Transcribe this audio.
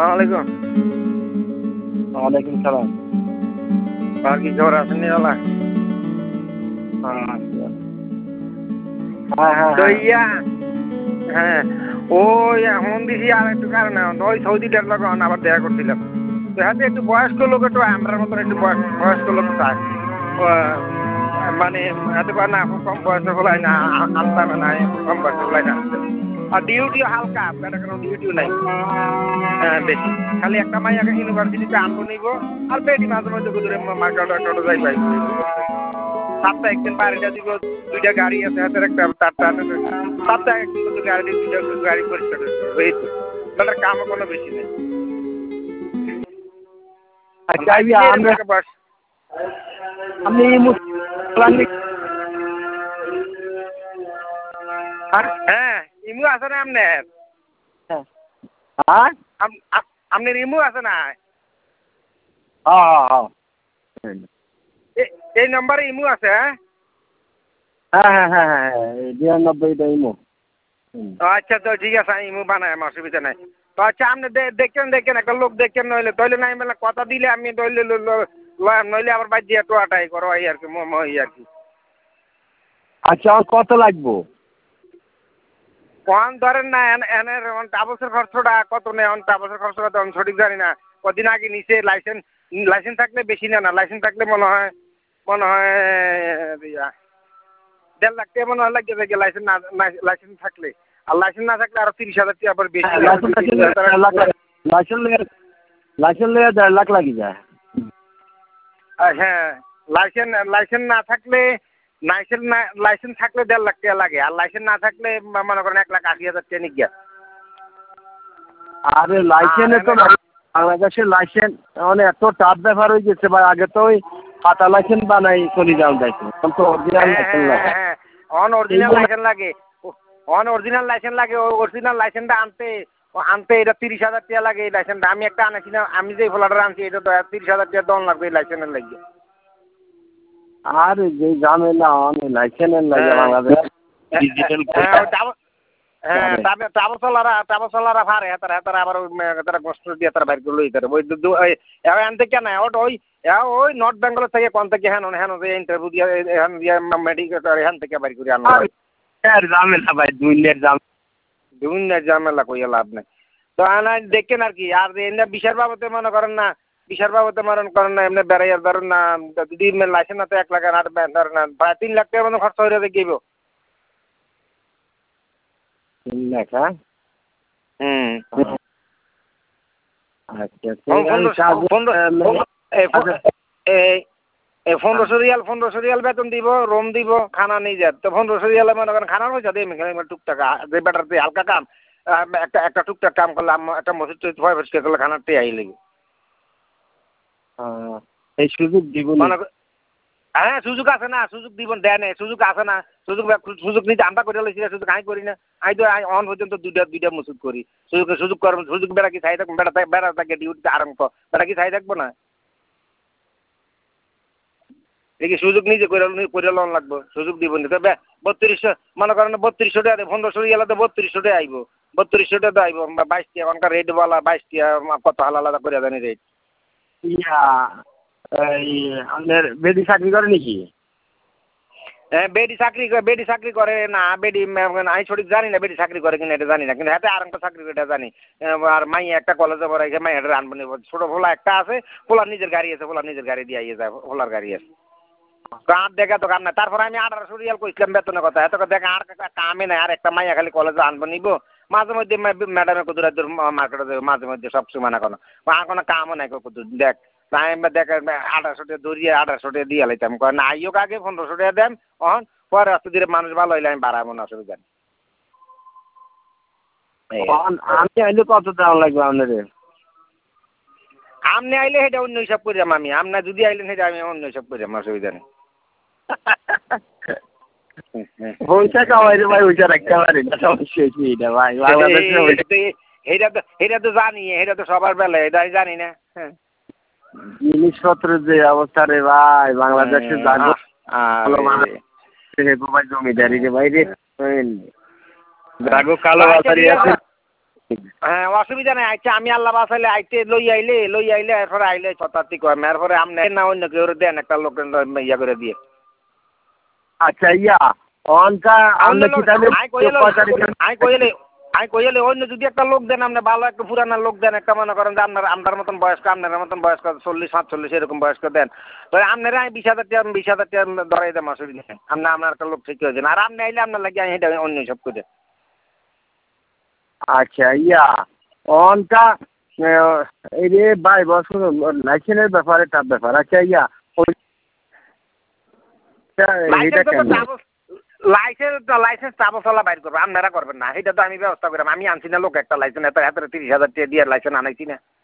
আসসালামু আলাইকুম। ওয়ালাইকুম সালাম। আর কি খবর আছেন নিওয়ালা? হ্যাঁ তো ইয়া হ্যাঁ ওই এখন দিছি আর একটু কারণে ওই সৌদিটার লগে আবার দেখা করছিলাম। তো হাতে একটু বয়স্ক লোক একটু আমরার মতন একটু বয়স্ক লোক চায় মানে হাতে পারে না কম বয়সে ফলাই না আনতাম না কম বয়সে ফলাই না আর ডিউটিও হালকা বেটা কোনো ডিউটিও নাই বেশি খালি একটা মাইয়াকে ইউনিভার্সিটিতে আনবো নিব আর বেটি মাঝে মাঝে দূরে মার্কেট টোটো যাই পাই সপ্তাহে একদিন বাড়িটা দিব দুইটা গাড়ি আছে হাতের একটা সপ্তাহে একদিন কিন্তু গাড়ি দুইটা গাড়ি পরিষ্কার এই তো তাদের কামও কোনো বেশি নেই। হ্যাঁ ইমু আছে না আপনার? আপনার ইমু আছে না? এই নম্বরে ইমু আছে? হ্যাঁ 92টা ইমো। আচ্ছা তো ঠিক আছে ইমু বানাই আমার অসুবিধা নাই। তো আচ্ছা আপনি দেখেন একটা লোক দেখেন নইলে তইলে নাই মেলা কথা দিলে আমি তইলে নইলে আবার বাদ দিয়ে টোয়াটাই করো এই আর কি এই আর কি। আচ্ছা আর কত লাগবো? কোন ধরেন না এনের টাবসের খরচটা কত নেই টাবসের খরচটা তো আমি সঠিক জানি না। কদিন আগে নিচে লাইসেন্স থাকলে বেশি না লাইসেন্স থাকলে মনে হয় 1.5 লাখ টাকা মনে হয় লাগে লাইসেন্স না লাইসেন্স থাকলে আর লাইসেন্স না থাকলে আরো 30,000 টাকা আবার বেশি। লাইসেন্স লইয়া 1.5 লাখ লাগি যায়। হ্যাঁ লাইসেন্স না থাকলে লাইসেন্স থাকলে 1.5 লাখ টাকা লাগে আর লাইসেন্স না থাকলে মনে করেন 1,80,000 টাকা নিয়ে গিয়া। আরে লাইসেন্স তো বাংলাদেশের লাইসেন্স মানে এত টাফ ব্যাপার হয়ে গেছে ভাই। আগে তো ওই খাতা লাইসেন্স বানাই চলে যাওয়া যাইতো এখন তো অরিজিনাল লাইসেন্স লাগে। অরিজিনাল লাইসেন্স লাগে অরিজিনাল লাইসেন্স লাগে অরিজিনাল লাইসেন্সটা আনতে এটা 30,000 টাকা লাগে এই লাইসেন্সটা। আমি একটা আনাছি না আমি যে ফলাটা আনছি এটা তো 30,000 টাকা দন লাগবে এই লাইসেন্সের লাগে। আর যে ঝামেলা অনেক লাইসেন্সের লাগে বাংলাদেশ ডিজিটাল টাবসলারা ভারে হেতারা আবার তারা কষ্ট দিয়ে তারা বাইর করলো ওই আনতে কেন ওই নর্থ বেঙ্গল থেকে কোন থেকে হ্যান ইন্টারভিউ দিয়ে মেডিকেল হ্যান থেকে বাইর করে আনো ঝামেলা ভাই দুনিয়ার ঝামেলা কইয়া লাভ নাই। তো দেখেন আর কি আর এমনি বিশার বাবদে মনে করেন না বিশার বাবদে মনে করেন না এমনি বেড়াইয়ার ধরেন না যদি লাইসেন্স না তো 1 লাখ ধরেন না প্রায় 3 লাখ টাকার মতো খরচ হয়ে দেখব। 3 লাখ হ্যাঁ আচ্ছা 1500 রিয়াল বেতন দিব রুম দিব খানা নিয়ে যাত তো 1500 রিয়ালে মনে করেন খানার পয়সা দিয়ে টুকটাক যে বেটার দিয়ে হালকা কাম একটা টুকটাক কাম করলে একটা মসজিদ করলে খানার তে আই লেগে এই সুযোগ দিব হ্যাঁ সুযোগ আছে না সুযোগ দিব দেয় নাই সুযোগ আছে না সুযোগ নিতে আমরা করে লইছি সুযোগ আমি করি না আমি তো অন পর্যন্ত দুইটা মসজিদ করি সুযোগ করবো সুযোগ বেড়া কি চাই থাকবো বেড়া থাকে ডিউটিতে আরম্ভ বেড়া কি চাই থাকবো না দেখি সুযোগ নিজে করে লোন লাগবো সুযোগ দিব না তবে 3200 মনে করেন 3200 টাকা 1500 রিয়ালে তো 3200 টাকা আইব 3200 টাকা আইব 22 টাকা ওখানকার রেট বলা 22 টাকা কত আলাদা করে জানি রেট আপনার বেডি চাকরি করে নাকি? বেডি চাকরি করে না বেডি আমি সঠিক জানি না বেডি চাকরি করে কিনা এটা জানি না কিন্তু হাতে আর একটা চাকরি করে জানি আর মাই একটা কলেজে পড়াইছে মাই এটা আনবো নিব ছোট ভোলা একটা আছে ভোলার নিজের গাড়ি আছে ভোলার নিজের গাড়ি দিয়ে যায় ভোলার গাড়ি আছে কার দেখা তো কাম না তারপর আমি 1800 রিয়াল কইছিলাম বেতনের কথা এত দেখা আর কামে নাই আর একটা মাইয়া খালি কলেজে আনবো নিব মাঝে মধ্যে ম্যাডামের কুদুরা মার্কেটে মাঝে মধ্যে সব সময় না কোনো আর কোনো কামও নাই কুদুর দেখ টাইম দেখে 1800 টাকা ধরিয়ে 1800 টাকা দিয়ে লাইতাম না আইও আগে 1500 টাকা দেন অহন পরে আস্তে ধীরে মানুষ ভালো হইলে আমি বাড়াবো না অসুবিধা নেই। আমি আইলে কত দাম লাগবে আপনাদের? আপনি আইলে সেটা অন্য হিসাব করিলাম আমি আপনার যদি আইলেন সেটা আমি অন্য হিসাব করিলাম অসুবিধা নেই। পয়সা কামাই রে ভাই ওইটা রাখতে পারি না সমস্যা কি এটা ভাই এটা তো জানি এটা তো সবার বেলা এটা জানি না জিনিসপত্রের যে অবস্থা রে ভাই বাংলাদেশে জমিদারি রে ভাই রে জাগো কালো বাজারি আছে হ্যাঁ অসুবিধা নাই আচ্ছা আমি আল্লাহ বাসাইলে আইতে লই আইলে এরপরে আইলে শতাব্দী কয় এরপরে আপনি না অন্য কেউ দেন একটা লোক ইয়া করে দিয়ে আচ্ছা অনকা আপনি কি তাহলে আমি কইলে অন্য যদি একটা লোক দেন আপনি ভালো একটা পুরানা লোক দেন একটা মনে করেন যে আপনার মতন বয়স্ক আপনার মতন বয়স্ক 40-47 এরকম বয়স্ক দেন তো আপনারা আমি 20,000 টাকা ধরাই দেন অসুবিধা নেই আপনার একটা লোক ঠিক করে দেন আর আপনি আইলে আপনার লাগে আমি এটা অন্য সব করে আচ্ছা অনকা এই যে ভাই বছর লাইসেন্সের ব্যাপারে টাফ ব্যাপার আচ্ছা লাইসেন্স চাবো চলা বাইর করবো আপনারা করবেন না এটা তো আমি ব্যবস্থা করলাম আমি আনছি না লোক একটা লাইসেন্স এত 30,000 টাকা দিয়ে লাইসেন্স আনাইছি না